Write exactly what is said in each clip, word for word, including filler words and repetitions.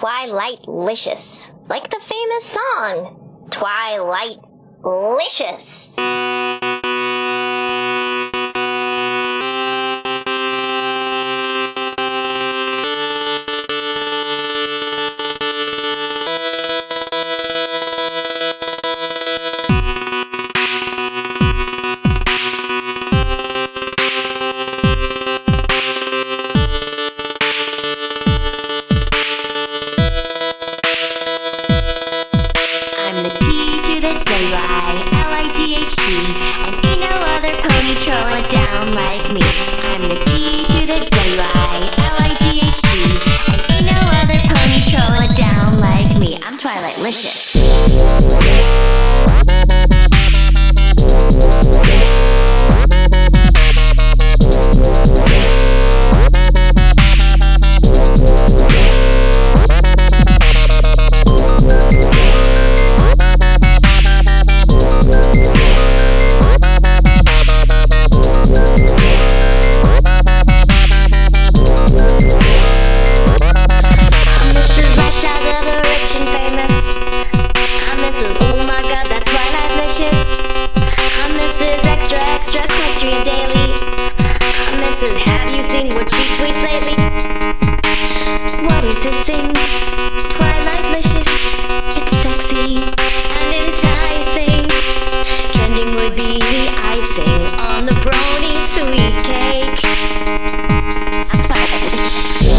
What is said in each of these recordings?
Twilight-licious. Like the famous song, Twilight-licious. And ain't no other pony trolling down like me. I'm the T to the W I L I G H T. And ain't no other pony trolling down like me. I'm Twilight-licious. What is this thing? Twilight-licious. It's sexy and enticing. Trending would be the icing on the brony sweet cake. I'm Twilight-licious.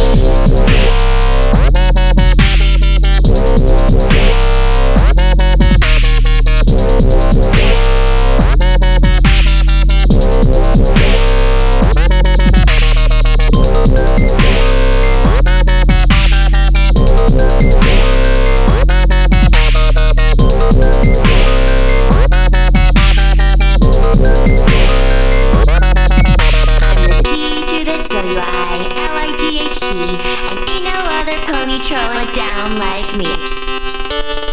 W I L I G H T. And ain't no other pony trolling down like me.